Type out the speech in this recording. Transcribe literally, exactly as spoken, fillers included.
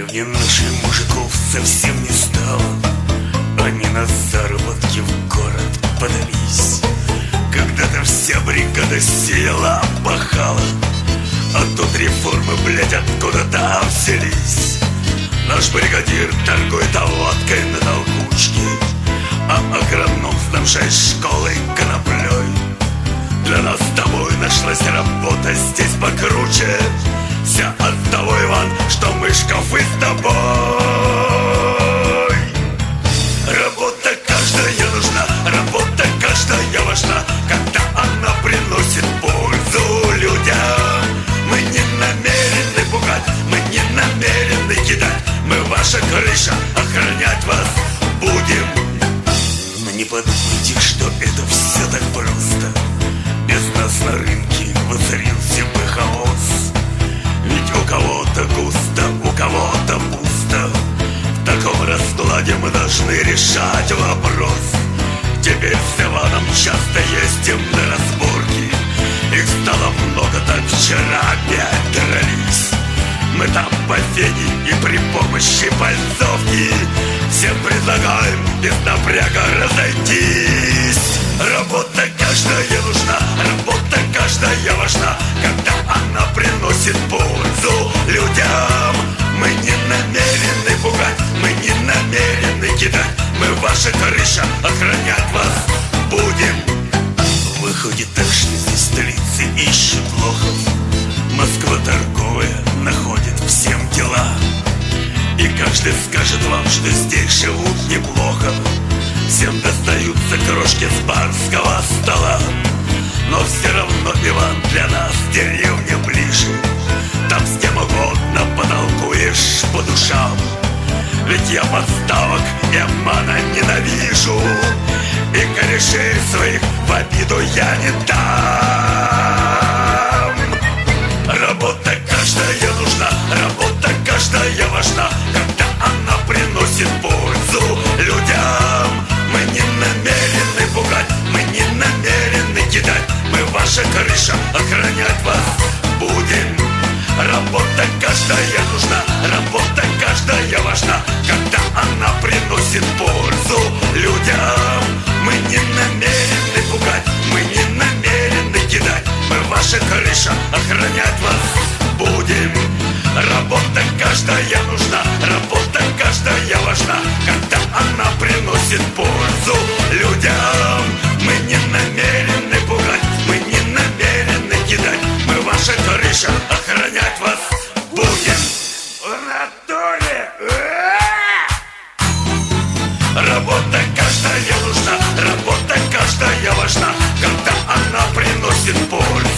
деревне наших мужиков совсем не стало. Они на заработки в город подались. Когда-то вся бригада сеяла, пахала, а тут реформы, блядь, откуда-то взялись. Наш бригадир торгует водкой на толкучке, а агроном снабжает школой коноплей. Для нас с тобой нашлась работа здесь покруче. Вся от того, Иван, что мы шкафы с тобой. Работа каждая нужна, работа каждая важна, когда она приносит пользу людям. Мы не намерены пугать, мы не намерены кидать. Мы ваша крыша, охранять вас будем. Но не подумайте, что это все так просто. Без нас на рынке воцарился бы хаос. Ведь у кого-то густо, у кого-то пусто. В таком раскладе мы должны решать вопрос. Теперь с Иваном часто ездим на разборки. Их стало много, так вчера опять дрались. Мы там по фене и при помощи пальцовки всем предлагаем без напряга разойтись. Работа каждая нужна, работа каждая важна, когда она приносит пользу людям. Мы не намерены пугать, мы не намерены кидать. Мы ваша крыша, охранять вас будем. Выходит так, что здесь столицы ищут лохов. Москва торговая находит всем дела. И каждый скажет вам, что здесь живут неплохо. Всем достаются крошки с барского стола. Но все равно, Иван, для нас деревня ближе. Там с кем угодно потолкуешь по душам. Ведь я подставок и обмана ненавижу, и корешей своих в обиду я не дам. Работа каждая нужна, работа каждая важна, когда она приносит пользу людям. Мы не намерены пугать, мы не намерены кидать. Мы ваша крыша, охранять вас будем. Работа каждая нужна, работа каждая важна, когда она приносит пользу людям. Мы не намерены пугать, мы не намерены кидать. Мы ваша крыша, охранять вас будем. Работа каждая нужна, работа каждая важна, когда она приносит пользу людям. Мы не намерены пугать, мы не намерены кидать. Мы ваша крыша, охранять вас будем. В натуре! Работа каждая нужна, работа каждая важна, когда она приносит пользу